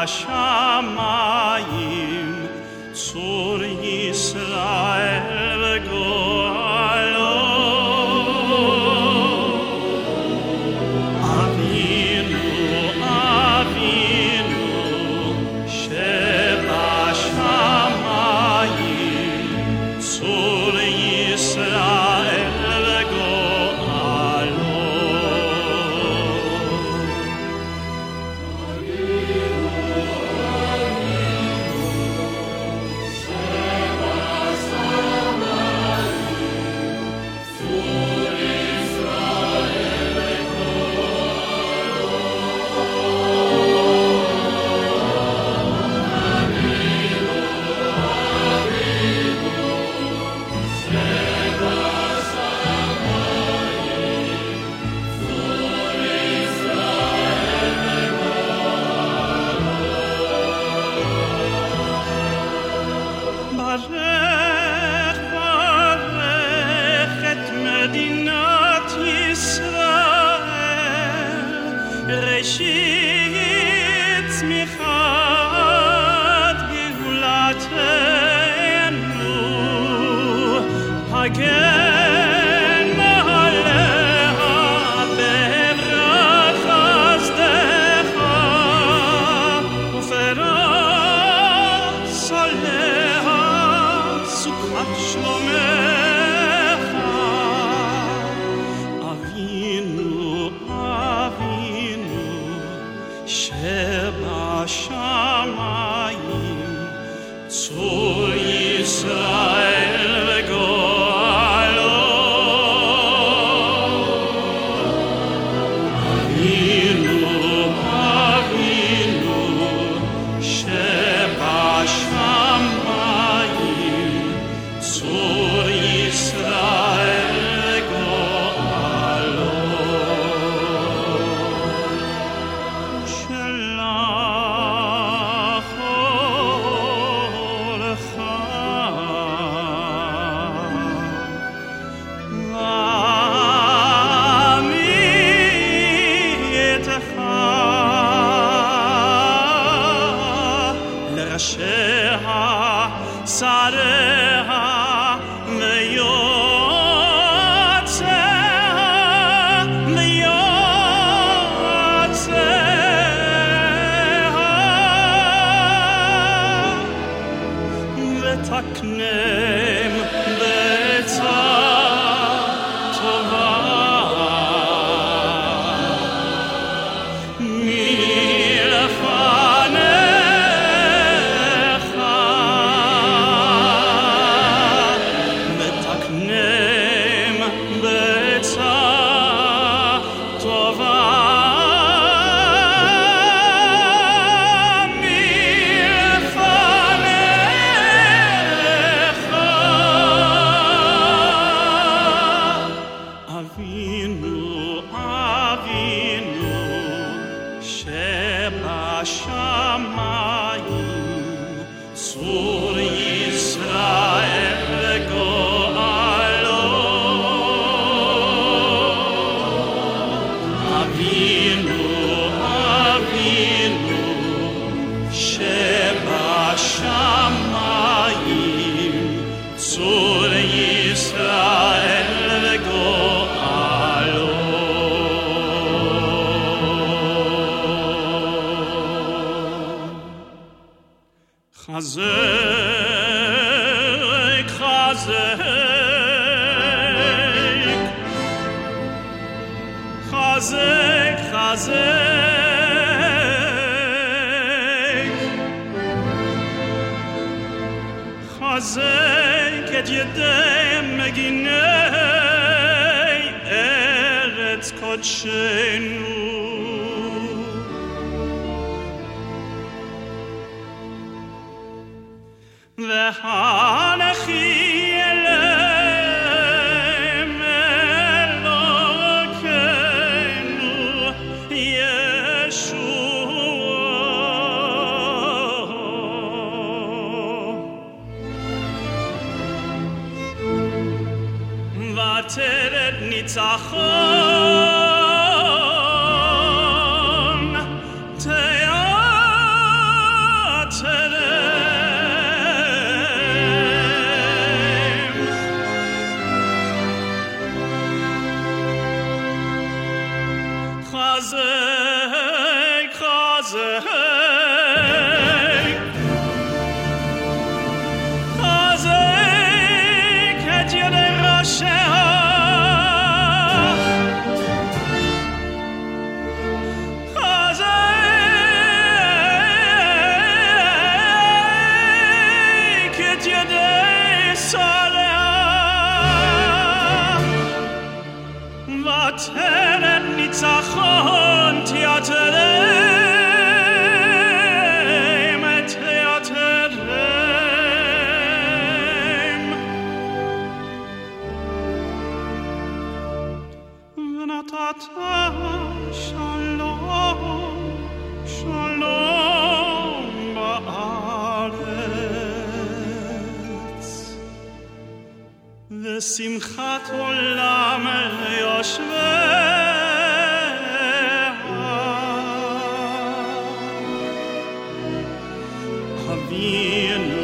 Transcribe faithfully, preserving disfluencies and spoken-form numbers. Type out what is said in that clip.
שבשמיים צור ישראל וגואלו אבינו אבינו שבשמיים צור ישראל וגואלו ברך ברך את מדינת ישראל ראשית צמיחת גאולתנו הגן עליה באברת חסדך ופרס עליה סוכת שלומך אבינו אבינו שבשמיים צור ישראל וגואלו אבינו אבינו שבשמיים צור ישראל וגואלו שלח אורך ועמיתך לראשיה שריה ויועציה ויועציה ותקנם בעצה טובה מלפניך מתקנם בעצה טובה מלפניך אבינו אבינו שבשמיים צור ישראל וגואלו אבינו אבינו שבשמיים צור ישראל וגואלו חזק חזק חזק חזק חזק את ידי מגיני ארץ קודשנו והנכי אליהם אלוקינו ישוע ותרד ניצחון תיאר ושמחת עולם ליושביה אבינו